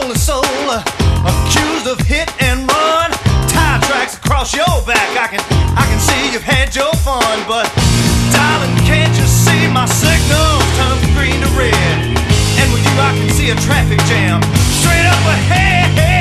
lonely soul, accused of hit and run. Tire tracks across your back. I can see you've had your fun, but darling, can't you see my signals turn from green to red? And with you I can see a traffic jam straight up ahead.